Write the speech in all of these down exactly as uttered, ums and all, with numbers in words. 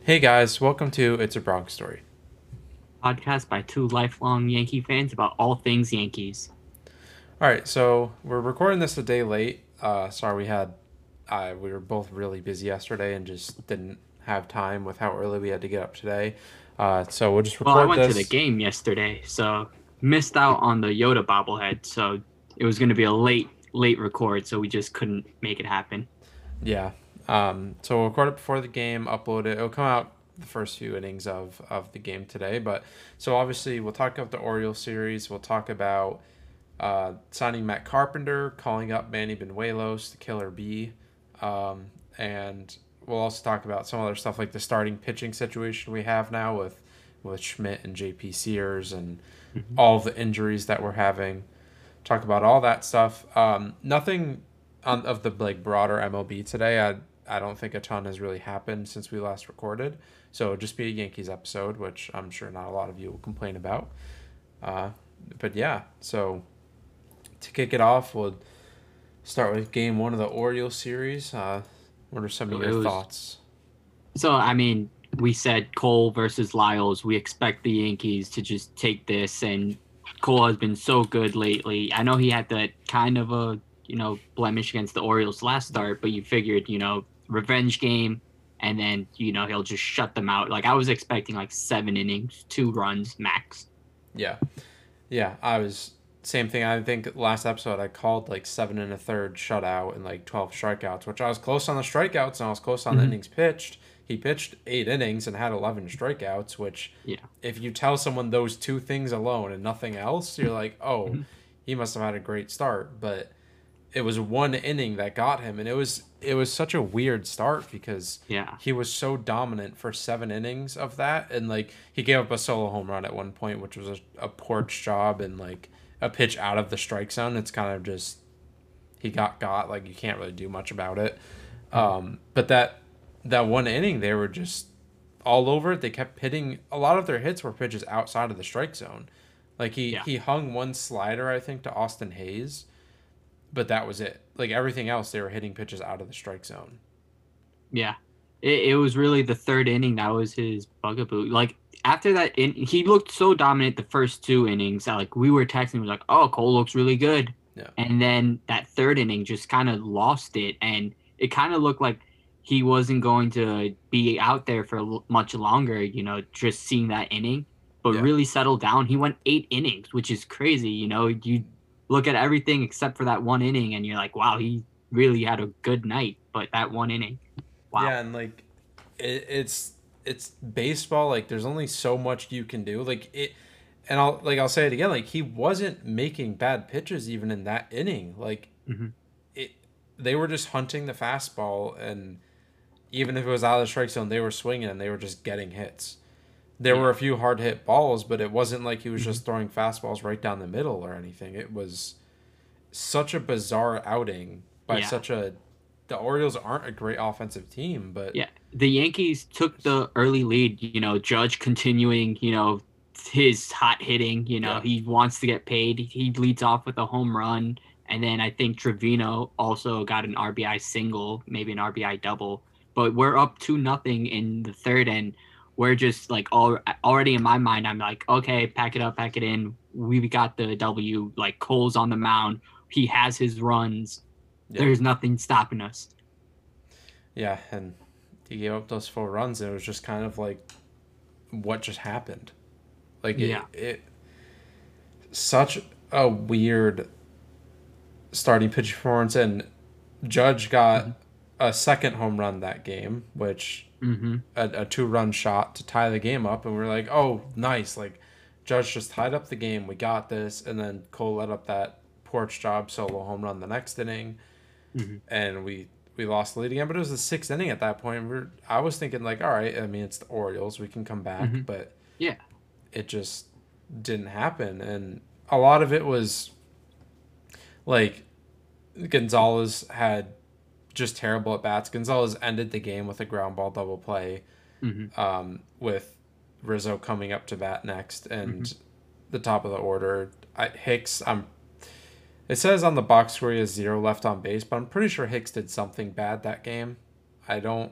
Hey guys, welcome to It's a Bronx Story. Podcast by two lifelong Yankee fans about all things Yankees. All right, so we're recording this a day late. Uh, sorry, we had uh, we were both really busy yesterday and just didn't have time with how early we had to get up today. Uh, so we'll just Well, I record went to the this. game yesterday, so missed out on the Yoda bobblehead. So it was going to be a late, late record, so we just couldn't make it happen. Yeah. Um, so we'll record it before the game, upload it. It'll come out the first few innings of of the game today. But so obviously we'll talk about the Orioles series. We'll talk about uh, signing Matt Carpenter, calling up Manny Benuelos, the Killer Bee, um, and we'll also talk about some other stuff like the starting pitching situation we have now with with Schmidt and J P Sears and Mhm. all of the injuries that we're having. Talk about all that stuff. Um, nothing on, of the like broader M L B today. I I don't think a ton has really happened since we last recorded. So it'll just be a Yankees episode, which I'm sure not a lot of you will complain about. Uh, but yeah, so to kick it off, we'll start with game one of the Orioles series. Uh, what are some of So your it was. thoughts? So I mean, we said Cole versus Lyles. We expect the Yankees to just take this, and Cole has been so good lately. I know he had that kind of a you know blemish against the Orioles last start, but you figured you know revenge game, and then you know he'll just shut them out. Like I was expecting like seven innings, two runs max. Yeah, yeah, I was same thing. I think last episode I called like seven and a third shutout and like twelve strikeouts, which I was close on the strikeouts and I was close on the Hmm. innings pitched. He pitched eight innings and had eleven strikeouts, which Yeah. if you tell someone those two things alone and nothing else, you're like, oh, Hmm. he must have had a great start. But it was one inning that got him, and it was it was such a weird start because Yeah. he was so dominant for seven innings of that, and like he gave up a solo home run at one point, which was a, a porch job and like a pitch out of the strike zone. It's kind of just he got got like you can't really do much about it. Hmm. Um, but that that one inning, they were just all over it. They kept hitting a lot of their hits were pitches outside of the strike zone. Like he Yeah. he hung one slider, I think, to Austin Hayes, but that was it. Like everything else, they were hitting pitches out of the strike zone. Yeah. It, it was really the third inning that was his bugaboo. Like after that, in, he looked so dominant the first two innings that like we were texting, was like, "Oh, Cole looks really good," Yeah, and then that third inning just kind of lost it, and it kind of looked like he wasn't going to be out there for l- much longer. You know, just seeing that inning, but yeah, really settled down. He went eight innings, which is crazy. You know, you look at everything except for that one inning, and you're like, "Wow, he really had a good night." But that one inning, wow. yeah, and like it, it's it's baseball. Like there's only so much you can do. Like it, and I'll like I'll say it again. Like he wasn't making bad pitches even in that inning. Like Mhm. it, they were just hunting the fastball, and even if it was out of the strike zone, they were swinging and they were just getting hits. There were Yeah. a few hard hit balls, but it wasn't like he was Mhm. just throwing fastballs right down the middle or anything. It was such a bizarre outing by Yeah. such a. The Orioles aren't a great offensive team, but Yeah. The Yankees took the early lead, you know, Judge continuing, you know, his hot hitting, you know, yeah, he wants to get paid. He leads off with a home run. And then I think Trevino also got an R B I single, maybe an R B I double. But we're up two nothing in the third, and we're just like all already in my mind, I'm like, okay, pack it up, pack it in. We got the W. Like Cole's on the mound. He has his runs. yeah, There's nothing stopping us. yeah, and he gave up those four runs, and it was just kind of like what just happened. Like it, Yeah. it such a weird starting pitch performance, and Judge Hmm. got a second home run that game, which Hmm. a, a two run shot to tie the game up, and we are like, oh, nice, like Judge just tied up the game, we got this, and then Cole let up that porch job solo home run the next inning, Hmm. and we we lost the lead again. But it was the sixth inning at that point. We are I was thinking like, all right, I mean it's the Orioles, we can come back, Hmm. but Yeah. it just didn't happen, and a lot of it was like Gonzalez had just terrible at bats. Gonzalez ended the game with a ground ball double play, Hmm. um, with Rizzo coming up to bat next, Hmm. and the top of the order. I, Hicks, I'm. It says on the box score he has zero left on base, but I'm pretty sure Hicks did something bad that game. I don't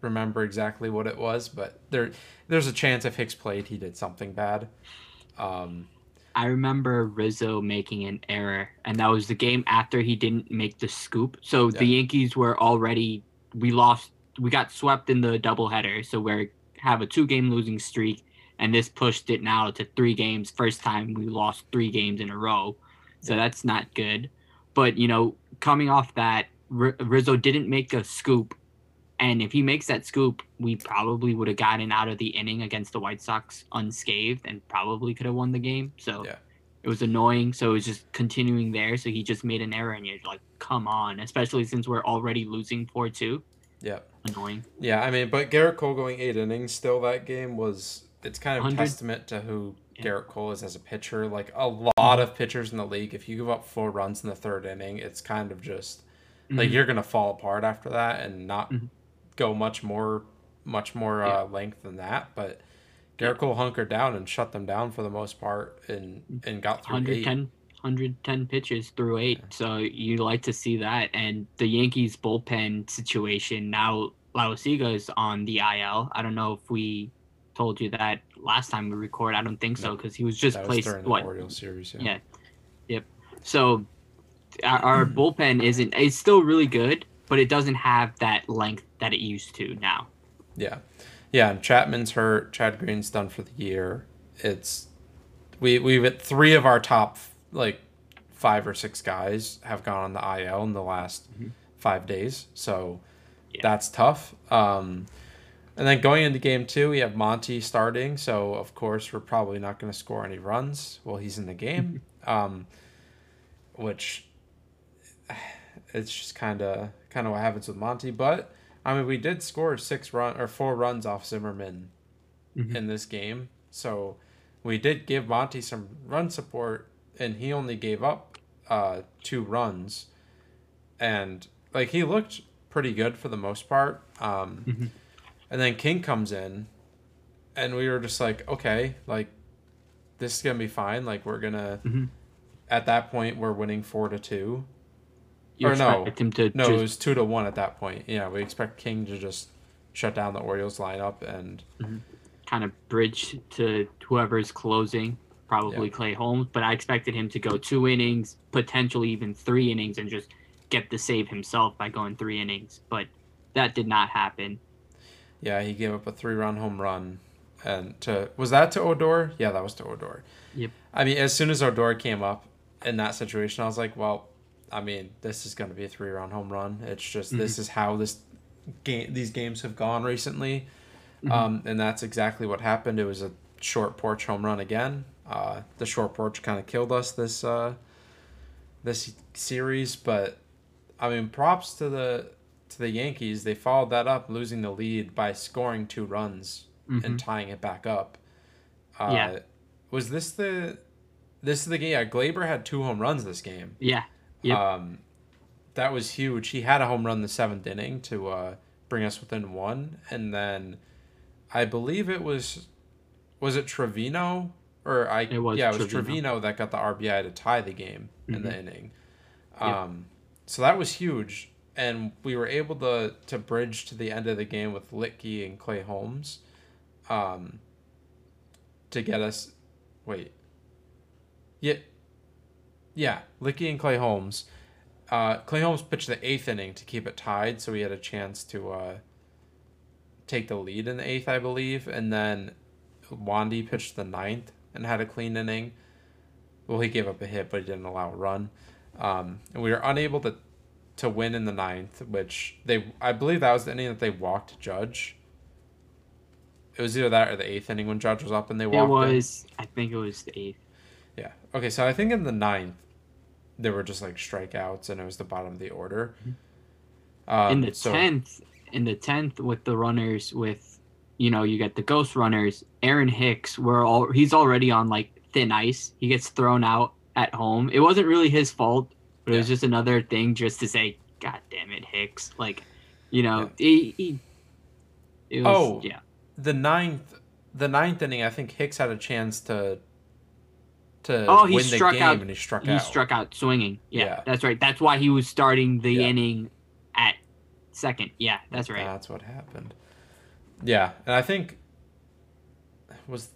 remember exactly what it was, but there there's a chance if Hicks played, he did something bad. Um, I remember Rizzo making an error, and that was the game after he didn't make the scoop. So Yeah. the Yankees were already we lost, we got swept in the doubleheader, so we have a two-game losing streak, and this pushed it now to three games. First time we lost three games in a row, so Yeah. that's not good. But you know, coming off that, R- Rizzo didn't make a scoop. And if he makes that scoop, we probably would have gotten out of the inning against the White Sox unscathed and probably could have won the game. So Yeah. it was annoying. So it was just continuing there. So he just made an error, and you're like, come on, especially since we're already losing four two. Yeah. Annoying. Yeah, I mean, but Garrett Cole going eight innings still that game was, it's kind of one hundred testament to who Yeah. Garrett Cole is as a pitcher. Like, a lot of pitchers in the league, if you give up four runs in the third inning, it's kind of just, like, Mhm. you're going to fall apart after that and not Mhm. go much more much more Yeah. uh, length than that. But Garrett Cole hunkered down and shut them down for the most part and, and got through eight. one hundred ten, one hundred ten pitches through eight. Yeah. So you like to see that. And the Yankees bullpen situation, now Lausiga is on the I L. I don't know if we told you that last time we record. I don't think so, No. because he was just That was placed during the what Orioles series. Yeah. yeah yep so our, our bullpen isn't, it's still really good, but it doesn't have that length that it used to now. Yeah. Yeah, and Chapman's hurt. Chad Green's done for the year. It's we we've had three of our top like five or six guys have gone on the I L in the last Mhm. five days. So Yeah. that's tough. Um, and then going into game two, we have Monty starting. So of course we're probably not going to score any runs while he's in the game. um, which it's just kind of kind of what happens with Monty. But I mean, we did score six run or four runs off Zimmerman Mhm. in this game, so we did give Monty some run support, and he only gave up uh, two runs, and like he looked pretty good for the most part. Um, Mhm. And then King comes in, and we were just like, okay, like this is gonna be fine. Like we're gonna. Mhm. At that point, we're winning four to two. You Or no. expect him to No, just it was two to one at that point. Yeah, we expect King to just shut down the Orioles lineup, and kind of bridge to whoever's closing, probably Yeah. Clay Holmes, but I expected him to go two innings, potentially even three innings, and just get the save himself by going three innings. But that did not happen. yeah, he gave up a three-run home run, and to was that to Odor? Yeah, that was to Odor. Yep. I mean, as soon as Odor came up in that situation, I was like, well, I mean, this is going to be a three-run home run. It's just Mhm. this is how this game these games have gone recently. Mhm. Um, and that's exactly what happened. It was a short porch home run again. Uh, the short porch kind of killed us this uh, this series, but I mean, props to the to the Yankees. They followed that up, losing the lead by scoring two runs Mhm. and tying it back up. Uh, Yeah. Was this the this is the game? Yeah, Glaber had two home runs this game. Yeah. Yep. Um, that was huge. He had a home run in the seventh inning to uh, bring us within one, and then I believe it was was it Trevino or I It was yeah it was Trevino. Trevino that got the R B I to tie the game in the Mhm. inning. Yep. Um, so that was huge, and we were able to to bridge to the end of the game with Litke and Clay Holmes, um, to get us. Wait. Yeah. Yeah, Litke and Clay Holmes. Uh, Clay Holmes pitched the eighth inning to keep it tied, so he had a chance to uh, take the lead in the eighth, I believe. And then Wandy pitched the ninth and had a clean inning. Well, he gave up a hit, but he didn't allow a run. Um, and we were unable to to win in the ninth, which they I believe that was the inning that they walked Judge. It was either that or the eighth inning when Judge was up and they It walked him. was, I think it was the eighth. Yeah. Okay, so I think in the ninth, there were just like strikeouts, and it was the bottom of the order. Um, in the so- tenth, in the tenth with the runners, with, you know, you get the ghost runners. Aaron Hicks, we're all he's already on like thin ice. He gets thrown out at home. It wasn't really his fault, but it was Yeah. just another thing just to say, God damn it, Hicks. Like, you know, he, he it was, Oh. yeah. the ninth, the ninth inning, I think Hicks had a chance to to Oh, he win the struck game, out- and he struck He out. struck out swinging. Yeah, Yeah. that's right. That's why he was starting the Yeah. inning at second. Yeah, that's right. That's what happened. Yeah, and I think was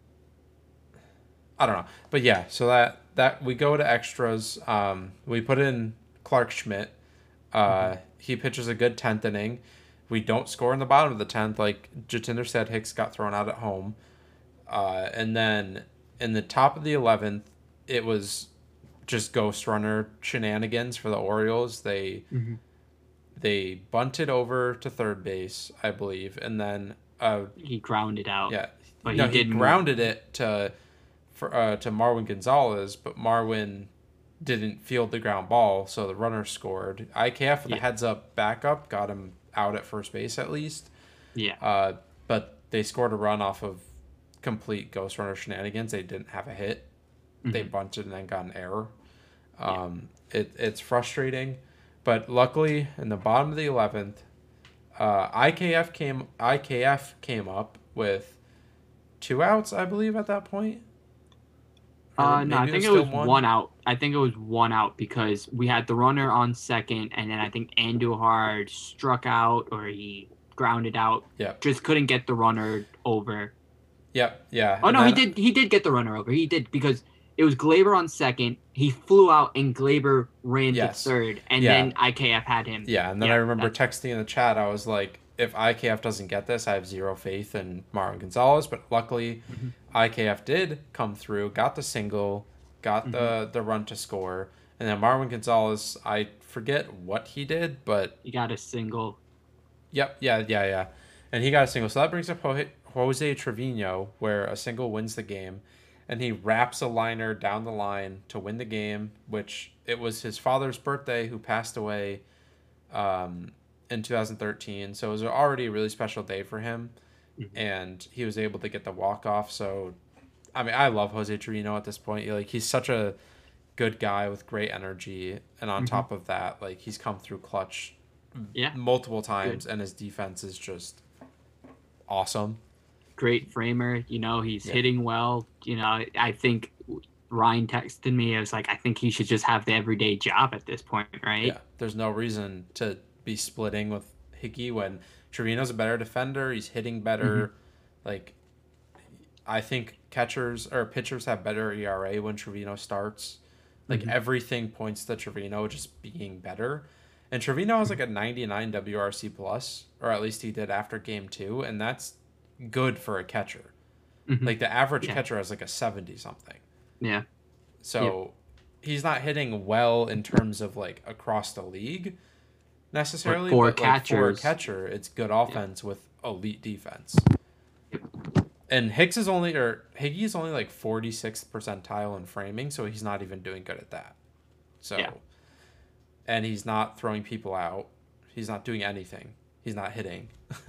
I don't know, but yeah. So that that we go to extras. Um, we put in Clark Schmidt. Hmm. Uh, he pitches a good tenth inning. We don't score in the bottom of the tenth, like Jatinder said. Hicks got thrown out at home, uh, and then in the top of the eleventh, it was just ghost runner shenanigans for the Orioles. They Hmm. they bunted over to third base, I believe, and then uh, He grounded out, yeah, but no, he he did move. grounded it to for uh, to Marwin Gonzalez, but Marwin didn't field the ground ball, so the runner scored. I K F with a Yeah, heads up backup got him out at first base at least, yeah. uh, but they scored a run off of complete ghost runner shenanigans. They didn't have a hit. They Hmm. bunted and then got an error. Yeah. Um, it, it's frustrating, but luckily in the bottom of the eleventh, uh, I K F came I K F came up with two outs, I believe, at that point, or Uh, no, I maybe it think was it still was one. one out. I think it was one out because we had the runner on second, and then I think Andujar struck out or he grounded out. Yep, Just couldn't get the runner over. yep, yeah, Oh and no, he then did. He did get the runner over. He did because it was Glaber on second. He flew out, and Glaber ran to yes, third, and yeah, then I K F had him. yeah, and then I Yeah, remember that's texting in the chat. I was like, if I K F doesn't get this, I have zero faith in Marwin Gonzalez. But luckily, hmm I K F did come through, got the single, got hmm the the run to score, and then Marwin Gonzalez, I forget what he did, but He got a single. yep, yeah, yeah, yeah, and he got a single. So that brings up Jose Trevino, where a single wins the game, and he wraps a liner down the line to win the game. Which it was his father's birthday, who passed away um, in two thousand thirteen, so it was already a really special day for him, Hmm and he was able to get the walk off. So I mean, I love Jose Trevino at this point. Like he's such a good guy with great energy, and on hmm top of that, like he's come through clutch Yeah, multiple good. times, and his defense is just awesome. Great framer. You know, he's Yeah, hitting well. You know, I think Ryan texted me. I was like, I think he should just have the everyday job at this point, yeah. right? There's no reason to be splitting with Hickey when Trevino's a better defender. He's hitting Hmm better. Like I think catchers or pitchers have better E R A when Trevino starts. Like hmm everything points to Trevino just being better. And Trevino has like a ninety-nine W R C plus, or at least he did after game two, and that's good for a catcher. hmm Like the average Yeah, catcher has like a seventy something. yeah, yep. So he's not hitting well in terms of like across the league But necessarily, for but like for a catchers, catcher, it's good yeah, offense with elite defense. yep, And Hicks is only or Higgy is only like forty-sixth percentile in framing, so he's not even doing good at that. yeah. So, and he's not throwing people out. He's not doing anything. He's not hitting.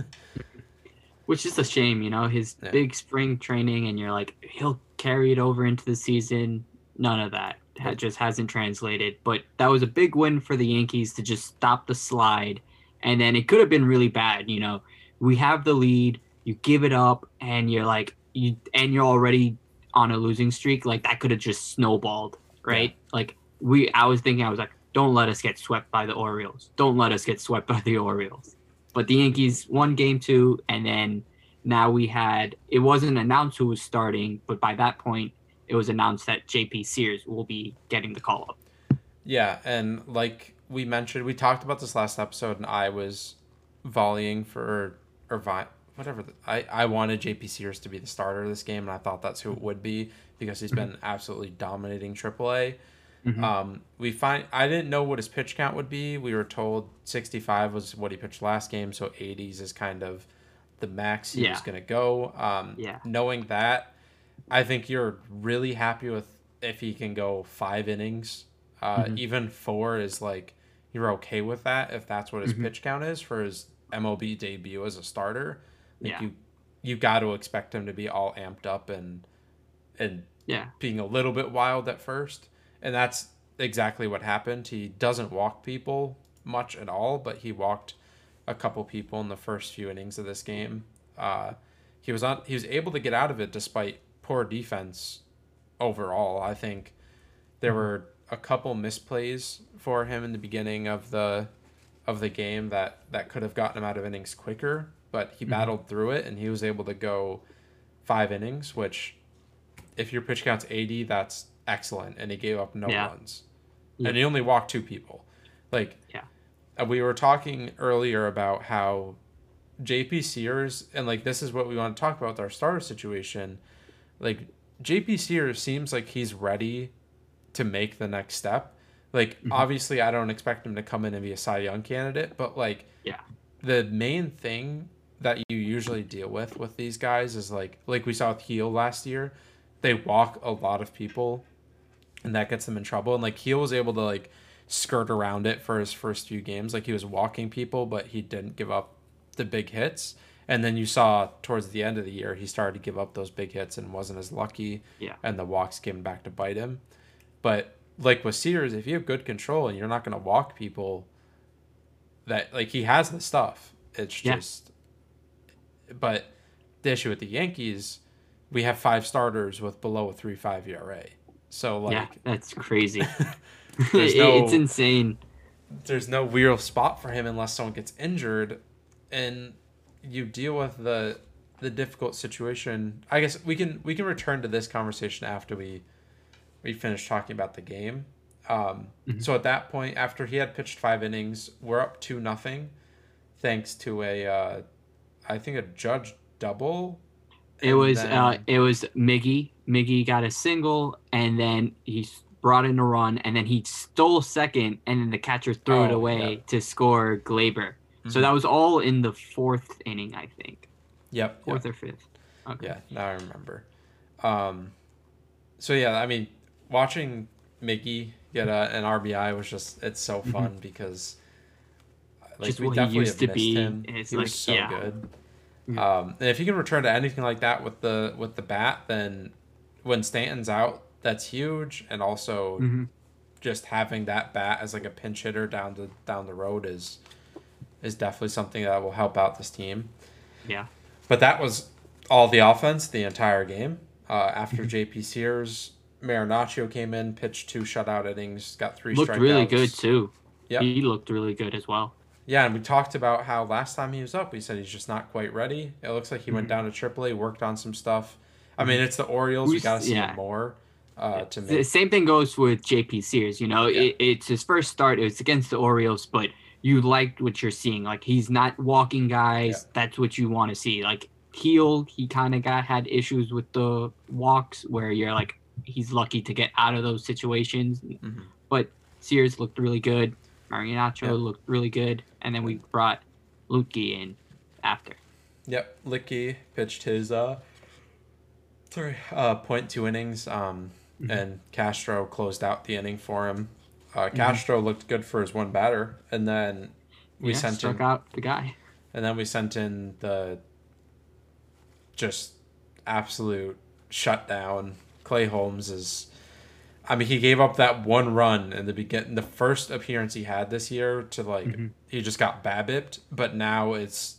Which is a shame, you know, his Yeah. big spring training, and you're like, he'll carry it over into the season. None of that. That Nope. just hasn't translated. But that was a big win for the Yankees to just stop the slide. And then it could have been really bad, you know. We have the lead, you give it up, and you're like, you and you're already on a losing streak. Like that could have just snowballed, Yeah. right? Like we, I was thinking, I was like, don't let us get swept by the Orioles. Don't let us get swept by the Orioles. But the Yankees won game two, and then now we had it wasn't announced who was starting, but by that point it was announced that J P Sears will be getting the call up. Yeah, and like we mentioned, we talked about this last episode, and I was volleying for or vi- whatever. The, I I wanted J P Sears to be the starter of this game, and I thought that's who it would be because he's been absolutely dominating Triple A. Mm-hmm. Um, we find I didn't know what his pitch count would be. We were told sixty-five was what he pitched last game, so eighties is kind of the max he was Yeah, going to go. Um, yeah, knowing that, I think you're really happy with if he can go five innings. Uh, mm-hmm. even four is like you're okay with that if that's what his Mm-hmm. pitch count is for his M L B debut as a starter. Like Yeah, you, you got to expect him to be all amped up and and yeah, being a little bit wild at first. And that's exactly what happened. He doesn't walk people much at all, but he walked a couple people in the first few innings of this game. Uh, he was on. He was able to get out of it despite poor defense overall. I think there mm-hmm. were a couple misplays for him in the beginning of the of the game that that could have gotten him out of innings quicker. but he Mhm. battled through it and he was able to go five innings, which if your pitch count's eighty, that's excellent. And he gave up no Yeah. runs. Yeah. And he only walked two people. Like, Yeah. we were talking earlier about how J P Sears, and like this is what we want to talk about with our starter situation. Like, J P Sears seems like he's ready to make the next step. Like, Mhm. obviously, I don't expect him to come in and be a Cy Young candidate, but like, Yeah. the main thing that you usually deal with with these guys is like, like we saw with Heel last year, they walk a lot of people, and that gets them in trouble. And like Heel was able to like skirt around it for his first few games, like he was walking people, but he didn't give up the big hits. And then you saw towards the end of the year, he started to give up those big hits and wasn't as lucky. Yeah. And the walks came back to bite him. But like with Sears, if you have good control and you're not going to walk people, that like he has the stuff. It's Yeah. just, but the issue with the Yankees, we have five starters with below a three five E R A. So like, Yeah, that's crazy. there's It- no, it's insane. there's no real spot for him unless someone gets injured, and you deal with the the difficult situation. I guess we can we can return to this conversation after we we finish talking about the game. Um, Mhm. So at that point, after he had pitched five innings, we're up two nothing, thanks to a uh, I think a Judge double. It and was then- uh it was Miggy. Miggy got a single and then he s- brought in a run and then he stole second and then the catcher threw it Oh, away yeah. to score Glaber. So Mhm. that was all in the fourth inning, I think. Yep. yep. Fourth or fifth. Okay. Yeah, now I remember. Um, so yeah, I mean, watching Mickey get a, an R B I was just it's so fun because like Just we what he definitely used have to missed be, him. and it's He like, was so yeah. good. Yeah. Um, and if he can return to anything like that with the with the bat, then when Stanton's out, that's huge. And also Mhm. just having that bat as like a pinch hitter down the down the road is is definitely something that will help out this team. Yeah. But that was all the offense the entire game. Uh, Mm-hmm. after J P Sears, Marinaccio came in, pitched two shutout innings, got three Looked strikeouts. really good too. Yep. He looked really good as well. Yeah, and we talked about how last time he was up, we said he's just not quite ready. It looks like he went Mhm. down to triple A, worked on some stuff. I mean, it's the Orioles. We Who's- got to see yeah. him more uh, to The make. same thing goes with J P Sears. You know, Yeah. it, it's his first start. It was against the Orioles, but you liked what you're seeing. Like he's not walking guys. Yeah. That's what you want to see. Like Heel, he kind of got had issues with the walks where you're like, he's lucky to get out of those situations. Mhm. But Sears looked really good. Marinaccio Yeah. looked really good, and then we brought Lutke in after. Yep, Licky pitched his uh, sorry, uh, point two innings, um, Mhm. and Castro closed out the inning for him. Uh, Castro looked good for his one batter, and then we yeah, sent struck in, out the guy. and then we sent in the just absolute shutdown. Clay Holmes is, I mean, he gave up that one run in the begin, the first appearance he had this year to like, Mhm. he just got babbipped, but now it's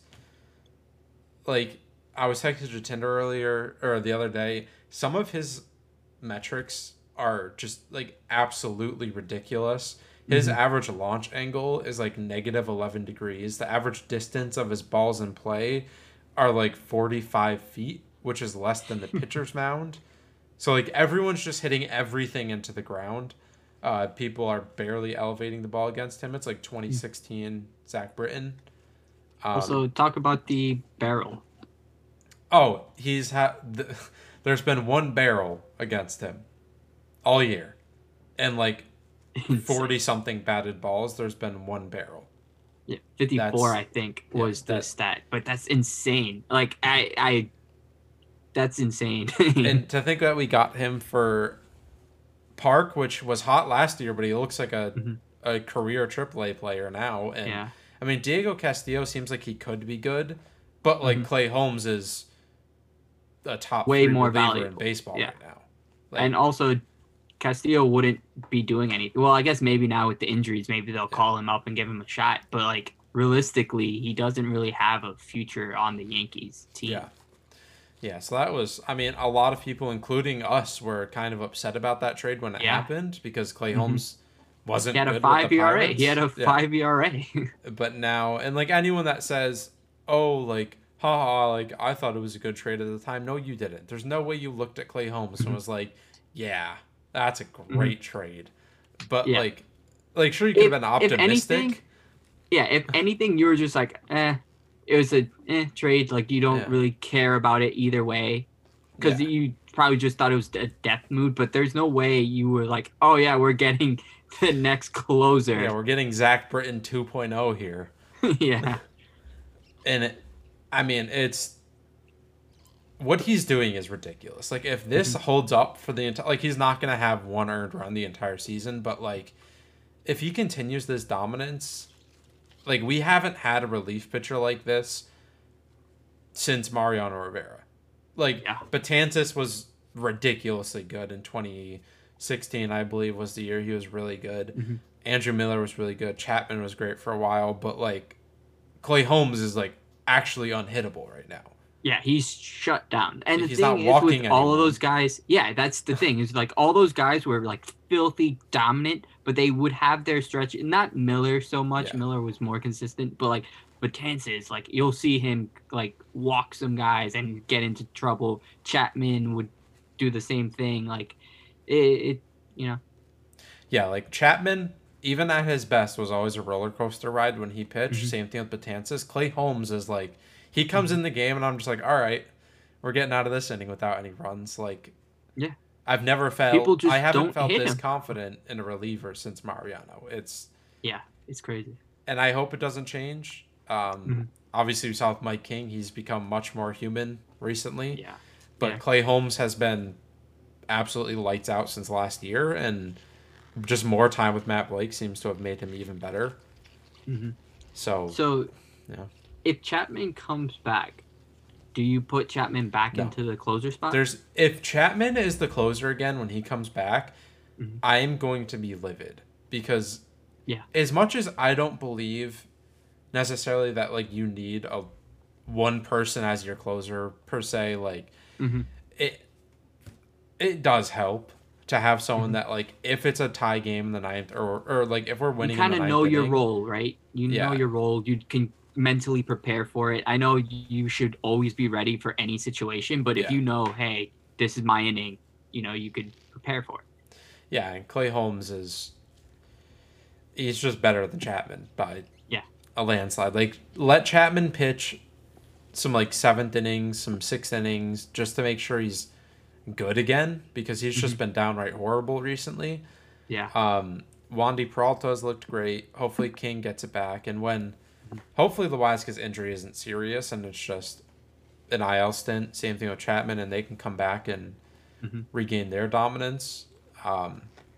like, I was texting to Tinder earlier or the other day. Some of his metrics are just like absolutely ridiculous. His Mhm. average launch angle is like negative eleven degrees. The average distance of his balls in play are like forty-five feet, which is less than the pitcher's mound. So like everyone's just hitting everything into the ground. Uh, people are barely elevating the ball against him. It's like twenty sixteen Zach Britton. Um, Also, talk about the barrel. oh, he's had. Th- there's been one barrel against him all year, and like forty something batted balls. There's been one barrel. Yeah, fifty-four, That's- I think, yeah, was the that- stat. But that's insane. Like, I, I, that's insane. And to think that we got him for Park, which was hot last year, but he looks like a Mhm. a career triple A player now. And yeah, I mean, Diego Castillo seems like he could be good, but like Mhm. Clay Holmes is a top Way three more reliever in valuable. baseball Yeah. right now. Like, and also Castillo wouldn't be doing anything. Well, I guess maybe now with the injuries, maybe they'll Yeah. call him up and give him a shot. But like realistically, he doesn't really have a future on the Yankees team. yeah. Yeah, so that was, I mean, a lot of people, including us, were kind of upset about that trade when it Yeah. happened because Clay Mhm. Holmes wasn't He had good a with five the E R A. Pirates. He had a Yeah. five E R A. But now, and like anyone that says, oh, like haha, like I thought it was a good trade at the time. No, you didn't. There's no way you looked at Clay Holmes and Mhm. was like, yeah, that's a Mhm. great trade. But Yeah. like, like sure you could have If been if anything, optimistic. yeah, if anything, you were just like, eh, it was a eh trade. Like you don't Yeah, really care about it either way, because yeah, you probably just thought it was a death mood. But there's no way you were like, oh yeah, we're getting the next yeah. closer. We're getting Zach Britton 2.0 here, Yeah. and it, I mean, it's what he's doing is ridiculous. Like if this Mhm. holds up for the entire, like he's not gonna have one earned run the entire season, but like if he continues this dominance, like we haven't had a relief pitcher like this since Mariano Rivera. Like Yeah. Betances was ridiculously good in twenty sixteen, I believe was the year he was really good. Mhm. Andrew Miller was really good. Chapman was great for a while, but like Clay Holmes is like actually unhittable right now. Yeah, he's shut down. And the He's thing not is with walking all of anyone. those guys, yeah, that's the thing. Is like all those guys were like filthy dominant, but they would have their stretch. Not Miller so much. Yeah. Miller was more consistent, but like Betances, like you'll see him like walk some guys and get into trouble. Chapman would do the same thing. Like it, it you know. Yeah, like Chapman, even at his best, was always a roller coaster ride when he pitched. Hmm. Same thing with Betances. Clay Holmes is like, he comes Hmm. in the game and I'm just like, all right, we're getting out of this inning without any runs. Like, Yeah, I've never people felt, I just haven't don't felt hit this him. confident in a reliever since Mariano. It's, Yeah, it's crazy. and I hope it doesn't change. Um, Hmm. obviously, we saw with Mike King, he's become much more human recently. Yeah, But yeah. Clay Holmes has been absolutely lights out since last year, and just more time with Matt Blake seems to have made him even better. Hmm. So, So yeah. if Chapman comes back, do you put Chapman back No. into the closer spot? There's if Chapman is the closer again when he comes back, Hmm. I'm going to be livid because Yeah. as much as I don't believe necessarily that like you need a one person as your closer per se, like Hmm. it it does help to have someone Hmm. that like if it's a tie game in the ninth or or like if we're You winning in kind the of ninth know your inning, role, right? You know yeah, your role. You can mentally prepare for it. I know you should always be ready for any situation, but if yeah, you know, hey, this is my inning, you know, you could prepare for it. yeah, and Clay Holmes is he's just better than Chapman by Yeah. a landslide. Like let Chapman pitch some like seventh innings, some sixth innings, just to make sure he's good again because he's Hmm. just been downright horrible recently. Yeah. Um, Wandy Peralta has looked great. Hopefully King gets it back, and when hopefully Loiza's injury isn't serious and it's just an I L stint. Same thing with Chapman, and they can come back and Hmm. regain their dominance. Um,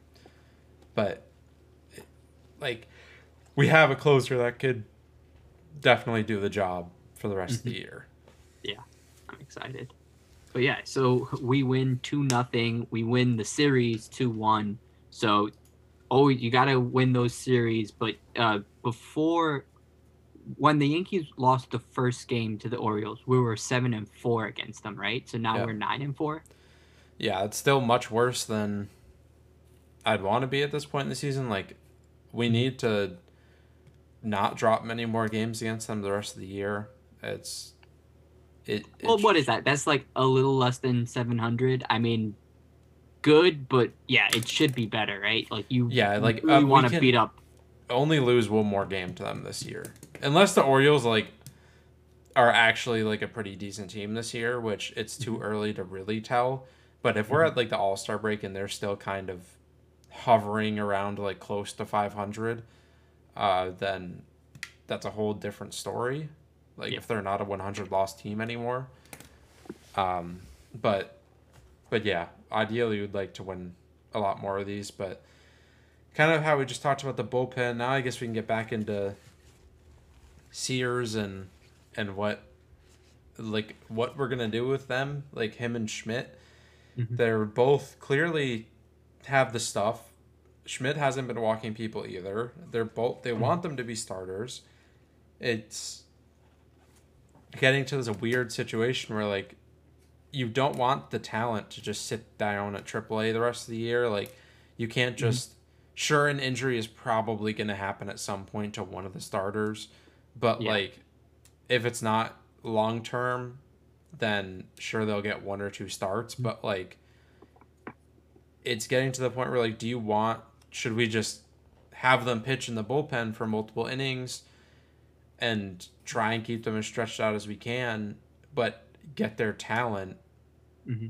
but like we have a closer that could definitely do the job for the rest of Hmm. the year. Yeah. I'm excited. But yeah, so we win two nothing. We win the series two one. So oh, you got to win those series. But uh, before when the Yankees lost the first game to the Orioles, we were seven and four against them, right? So now Yeah, we're nine and four. yeah, it's still much worse than I'd want to be at this point in the season. Like we Mhm. need to not drop many more games against them the rest of the year. It's it Well, it's what is just that? That's like a little less than seven hundred. I mean, good, but yeah, it should be better, right? Like you yeah, like really uh, we want to can beat up. only lose one more game to them this year, unless the Orioles like are actually like a pretty decent team this year, which it's too Mhm. early to really tell. But if we're Mhm. at like the All Star break and they're still kind of hovering around like close to five hundred, uh, then that's a whole different story. Like Yeah. if they're not a one hundred loss team anymore. Um, but but yeah, ideally we'd like to win a lot more of these. But kind of how we just talked about the bullpen. Now I guess we can get back into Sears and and what like what we're gonna do with them, like him and Schmidt. Mhm. They're both clearly have the stuff. Schmidt hasn't been walking people either. They're both they Mhm. want them to be starters. It's getting to this weird situation where like you don't want the talent to just sit down at triple A the rest of the year. Like you can't Mhm. just sure an injury is probably going to happen at some point to one of the starters, but Yeah. like if it's not long term, then sure they'll get one or two starts, but like it's getting to the point where like do you want should we just have them pitch in the bullpen for multiple innings and try and keep them as stretched out as we can, but get their talent Mm-hmm.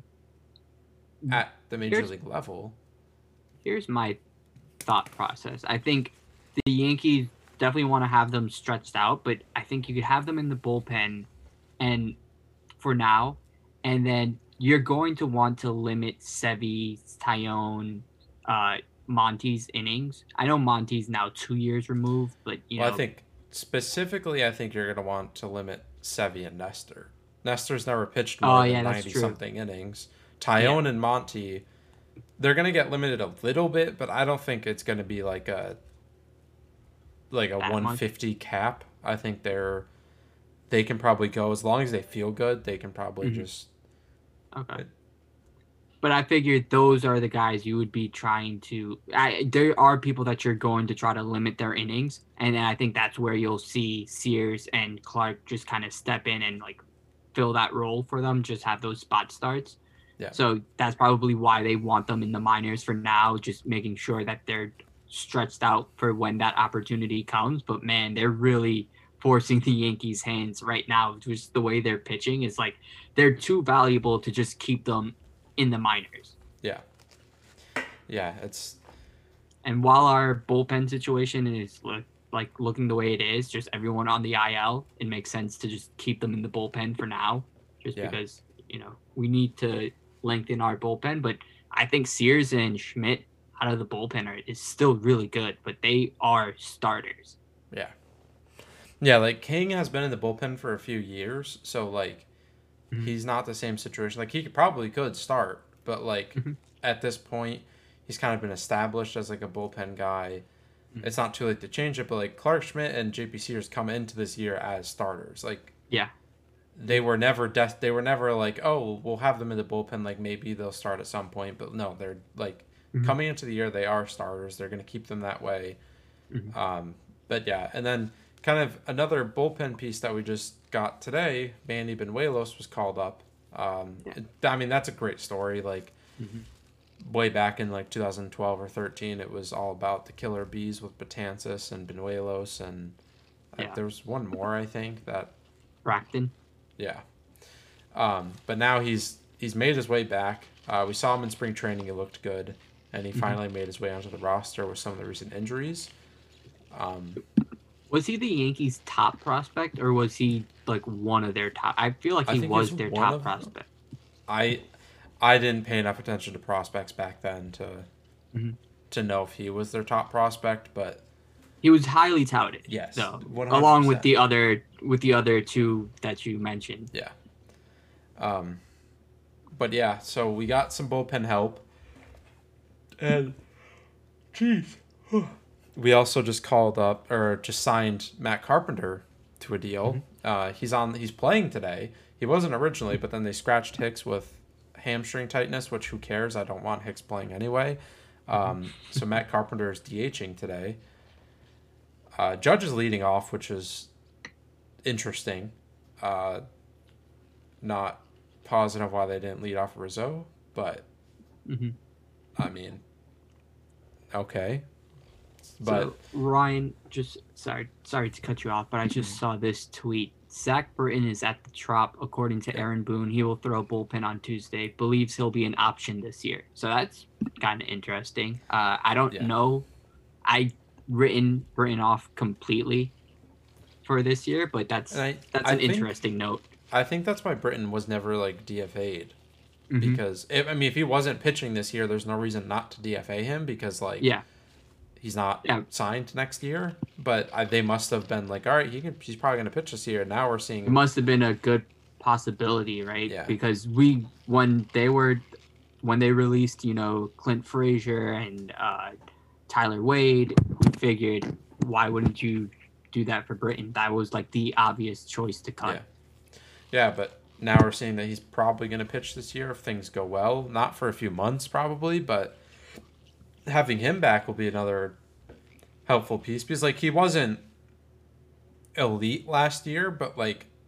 at the major Here's- league level? Here's my thought process. I think the Yankees definitely want to have them stretched out, but I think you could have them in the bullpen and for now, and then you're going to want to limit Sevy, Tyone, uh, Monty's innings. I know Monty's now two years removed, but you Well, know, I think specifically, I think you're going to want to limit Sevy and Nestor. Nestor's never pitched more Oh, than yeah, that's ninety true. something innings. Tyone and Monty, they're going to get limited a little bit, but I don't think it's going to be like a like a That one fifty cap. I think they're they can probably go as long as they feel good. They can probably Mhm. just okay. But I figured those are the guys you would be trying to. I, there are people that you're going to try to limit their innings, and then I think that's where you'll see Sears and Clark just kind of step in and like fill that role for them. Just have those spot starts. Yeah. So that's probably why they want them in the minors for now, just making sure that they're stretched out for when that opportunity comes. But man, they're really forcing the Yankees' hands right now. Just the way they're pitching is like they're too valuable to just keep them in the minors. yeah yeah it's And while our bullpen situation is look, like looking the way it is, just everyone on the I L, it makes sense to just keep them in the bullpen for now, just Yeah. because you know we need to lengthen our bullpen. But I think Sears and Schmidt out of the bullpen are is still really good, but they are starters. yeah yeah like King has been in the bullpen for a few years, so like Mhm. he's not the same situation. Like he could probably could start, but like Mhm. at this point, he's kind of been established as like a bullpen guy. Mhm. It's not too late to change it, but like Clark Schmidt and J P Sears come into this year as starters. Like Yeah. they were never des- they were never like, oh, we'll have them in the bullpen. Like maybe they'll start at some point, but no, they're like Mhm. coming into the year they are starters. They're going to keep them that way. Mhm. Um, but yeah, and then kind of another bullpen piece that we just got today, Manny Benuelos was called up. Um, Yeah. I mean, that's a great story. Like Mhm. way back in like two thousand twelve or thirteen, it was all about the killer bees with Betances and Benuelos, and uh, Yeah. there was one more I think that Bracton. yeah. Um, but now he's he's made his way back. Uh, we saw him in spring training; he looked good, and he Mhm. finally made his way onto the roster with some of the recent injuries. Um, Was he the Yankees' top prospect, or was he like one of their top? I feel like I he think was he's their one top of them. prospect. I I didn't pay enough attention to prospects back then to Mhm. to know if he was their top prospect, but He was highly touted. yes, though, one hundred along with percent. the other with the other two that you mentioned. Yeah. Um, but yeah, so we got some bullpen help, and jeez, we also just called up or just signed Matt Carpenter to a deal. Mm-hmm. Uh, he's on. He's playing today. He wasn't originally, but then they scratched Hicks with hamstring tightness, which who cares? I don't want Hicks playing anyway. Um, so Matt Carpenter is DHing today. Uh, Judge is leading off, which is interesting. Uh, not positive why they didn't lead off Rizzo, but Mm-hmm. I mean, okay. But So Ryan, just sorry, sorry to cut you off, but I just Mhm. saw this tweet. Zach Britton is at the Trop, according to Yeah. Aaron Boone. He will throw a bullpen on Tuesday. Believes he'll be an option this year. So that's kind of interesting. Uh, I don't Yeah. know. I written Britton off completely for this year, but that's and I, that's I an think, interesting note. I think that's why Britain was never like D F A'd Mhm. because if, I mean if he wasn't pitching this year, there's no reason not to D F A him because like Yeah, he's not Yeah. signed next year. But I, they must have been like, all right, he can, he's probably going to pitch this year. Now we're it seeing must have been a good possibility, right? Yeah. Because we when they were when they released, you know, Clint Frazier and uh, Tyler Wade, we figured why wouldn't you do that for Britain? That was like the obvious choice to cut. Yeah. Yeah, but now we're seeing that he's probably going to pitch this year if things go well. Not for a few months, probably, but having him back will be another helpful piece because, like, he wasn't elite last year, but, like,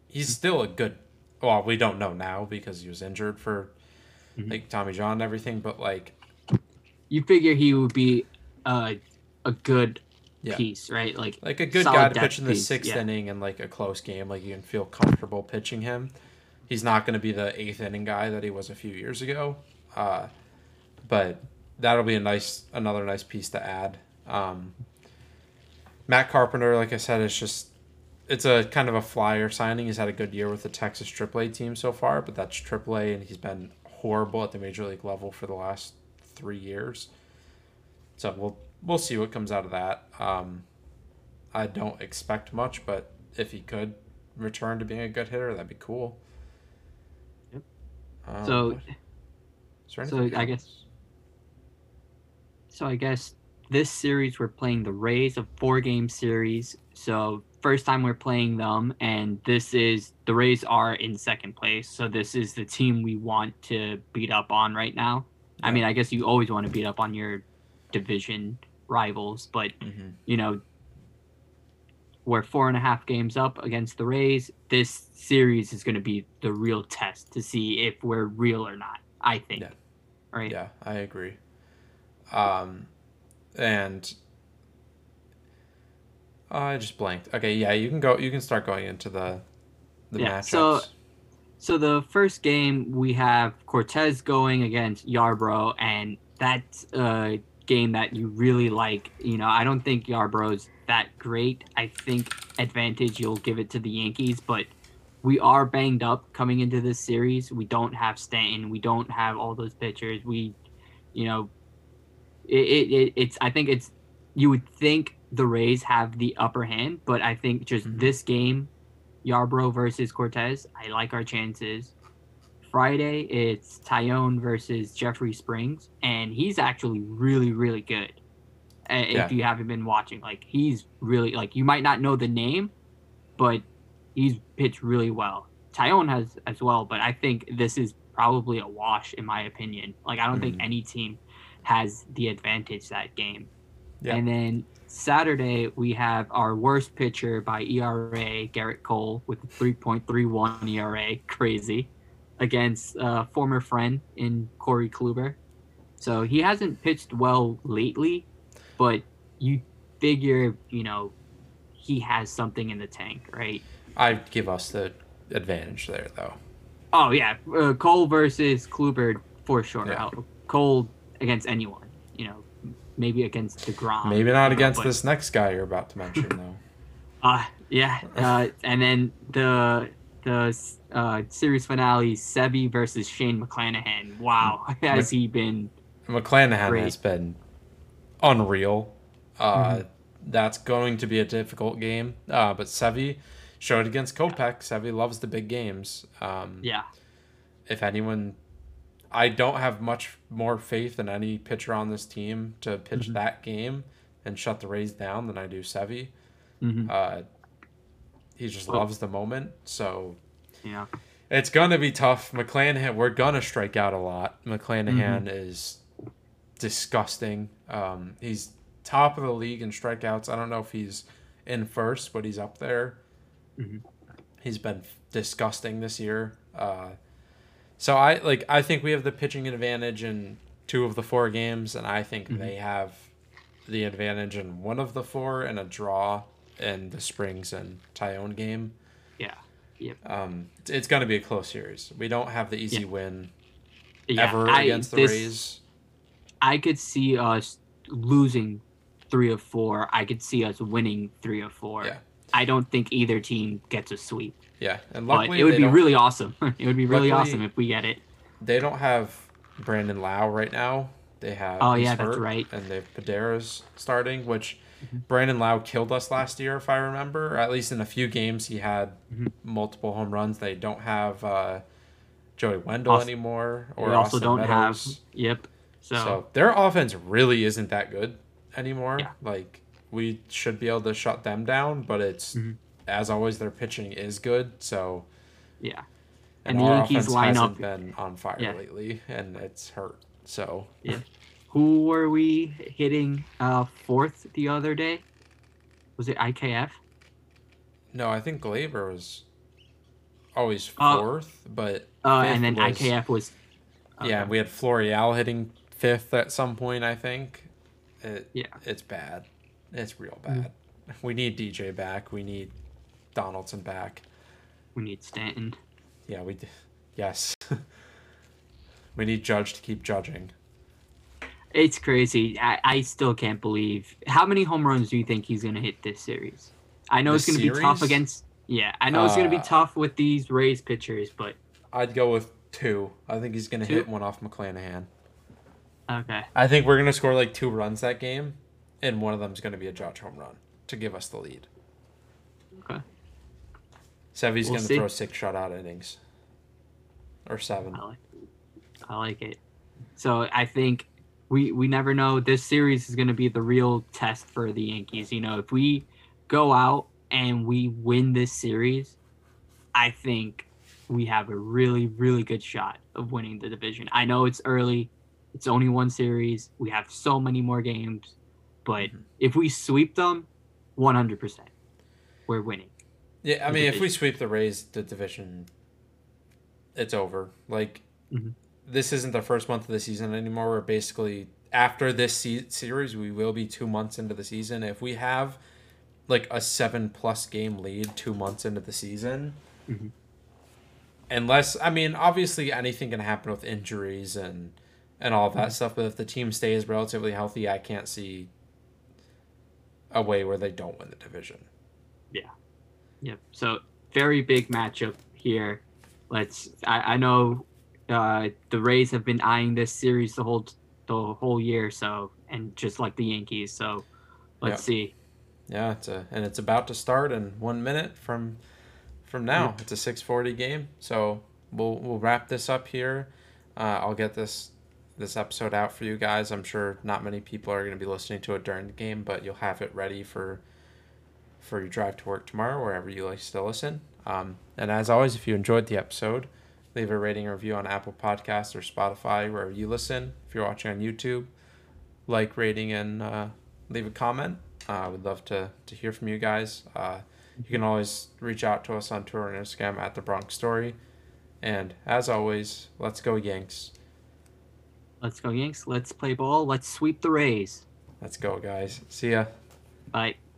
he's still a good. Well, we don't know now because he was injured for Mhm. like Tommy John and everything, but like You figure he would be uh, a good yeah, piece, right? Like like a good guy solid to pitch depth in the piece. sixth Yeah. inning in like a close game. Like you can feel comfortable pitching him. He's not going to be the eighth inning guy that he was a few years ago, uh, but that'll be a nice another nice piece to add. Um, Matt Carpenter, like I said, is just it's a kind of a flyer signing. He's had a good year with the Texas triple A team so far, but that's triple A, and he's been horrible at the major league level for the last three years. So we'll we'll see what comes out of that. Um, I don't expect much, but if he could return to being a good hitter, that'd be cool. Yep. Um, So, what- is there so anything I else? guess so. I guess this series we're playing the Rays, a four-game series. So first time we're playing them, and this is the Rays are in second place. So this is the team we want to beat up on right now. I Yeah. mean, I guess you always want to beat up on your division rivals, but Mm-hmm. you know, we're four and a half games up against the Rays. This series is going to be the real test to see if we're real or not. I think, Yeah. right? Yeah, I agree. Um, and oh, I just blanked. Okay, yeah, you can go. You can start going into the the Yeah. So, matchups. so the first game we have Cortez going against Yarbrough, and that's a game that you really like. You know, I don't think Yarbrough's that great. I think advantage you'll give it to the Yankees, but we are banged up coming into this series. We don't have Stanton. We don't have all those pitchers. We, you know, it, it, it it's. I think it's. You would think the Rays have the upper hand, but I think just Mhm. this game, Yarbrough versus Cortez, I like our chances. Friday, it's Tyone versus Jeffrey Springs, and he's actually really, really good. uh, Yeah. If you haven't been watching, like he's really like you might not know the name, but he's pitched really well. Tyone has as well, but I think this is probably a wash in my opinion. Like I don't think Mhm. any team has the advantage that game. Yeah. And then Saturday we have our worst pitcher by E R A, Garrett Cole, with a three point three one E R A, crazy, against a former friend in Corey Kluber. So he hasn't pitched well lately, but you figure, you know, he has something in the tank, right? I'd give us the advantage there, though. Oh yeah, uh, Cole versus Kluber for sure. Yeah. Uh, Cole against anyone, you know, maybe against DeGrom. Maybe not you know, against but- this next guy you're about to mention, though. Uh yeah, uh, and then the the uh, series finale, Sebi versus Shane McClanahan. Wow, has he been? McClanahan Great. has been unreal. Uh, Mhm. That's going to be a difficult game. Uh, but Sevi showed against Kopech. Sevi loves the big games. Um, Yeah, If anyone, I don't have much more faith in any pitcher on this team to pitch Mhm. that game and shut the Rays down than I do Sevi. hmm Uh, he just Well- loves the moment. So yeah, it's going to be tough. McClanahan, we're going to strike out a lot. McClanahan is disgusting. Um, he's top of the league in strikeouts. I don't know if he's in first, but he's up there. Mhm. He's been disgusting this year. Uh, so I like. I think we have the pitching advantage in two of the four games, and I think Mhm. they have the advantage in one of the four and a draw in the Springs and Tyone game. yeah, Um, it's, it's going to be a close series. We don't have the easy Yeah. win yeah. ever I, against the this, Rays. I could see us losing three of four. I could see us winning three of four. Yeah. I don't think either team gets a sweep, Yeah, and but luckily it would they be don't, really awesome. It would be really Luckily- awesome if we get it. they don't have Brandon Lau right now. They have Oh, he's yeah, that's hurt, right. and they have Paderas starting, which Mhm. Brandon Lau killed us last year, if I remember. Or at least in a few games, he had Mhm. multiple home runs. They don't have uh, Joey Wendell Also- anymore, or we also Austin don't Meadows. have. Yep. So, So their offense really isn't that good anymore. Yeah. Like we should be able to shut them down, but it's Mhm. as always their pitching is good. So yeah. and, And the our Yankees offense line hasn't up- been on fire Yeah. lately, and it's hurt. So Who were we hitting uh, fourth the other day? Was it I K F? no, I think Glaber was. always Uh, fourth, but uh, and fifth then was I K F was. yeah. Okay. We had Florial hitting fifth at some point. I think it Yeah. it's bad. It's real Mm. bad. We need D J back. We need Donaldson back. We need Stanton. Yeah, we d- yes. We need Judge to keep judging. It's crazy. I, I still can't believe how many home runs do you think he's gonna hit this series? I know This it's gonna be tough series, against. Yeah, I know it's gonna be uh, tough with these Rays pitchers, but I'd go with two. I think he's gonna two. hit one off McClanahan. Okay. I think we're gonna score like two runs that game, and one of them's gonna be a Judge home run to give us the lead. Okay. Sevy's We'll gonna see. throw six shutout innings, or seven. I like. I like it. So I think we we never know. This series is going to be the real test for the Yankees. You know, if we go out and we win this series, I think we have a really really good shot of winning the division. I know it's early. It's only one series. We have so many more games, but Mhm. if we sweep them, one hundred percent, we're winning. Yeah, I The mean, if we division. sweep the Rays, the division, it's over. Like, Mhm. this isn't the first month of the season anymore. We're basically after this se- series, we will be two months into the season. If we have like a seven plus game lead two months into the season, Mhm. unless I mean, obviously anything can happen with injuries and and all that stuff. But if the team stays relatively healthy, I can't see a way where they don't win the division. Yeah. Yep. So very big matchup here. Let's. I, I know uh, the Rays have been eyeing this series the whole the whole year. So and just like the Yankees. So let's Yeah. see. Yeah, it's a and it's about to start in one minute from from now. Yep. It's a six forty game, so we'll we'll wrap this up here. Uh, I'll get this this episode out for you guys. I'm sure not many people are going to be listening to it during the game, but you'll have it ready for for your drive to work tomorrow, wherever you like to listen. Um, and as always, if you enjoyed the episode, leave a rating or review on Apple Podcasts or Spotify, wherever you listen. If you're watching on YouTube, like, rating, and uh, leave a comment. I uh, would love to, to hear from you guys. Uh, you can always reach out to us on Twitter and Instagram at The Bronx Story. And as always, let's go Yanks. Let's go Yanks. Let's play ball. Let's sweep the Rays. Let's go, guys. See ya. Bye.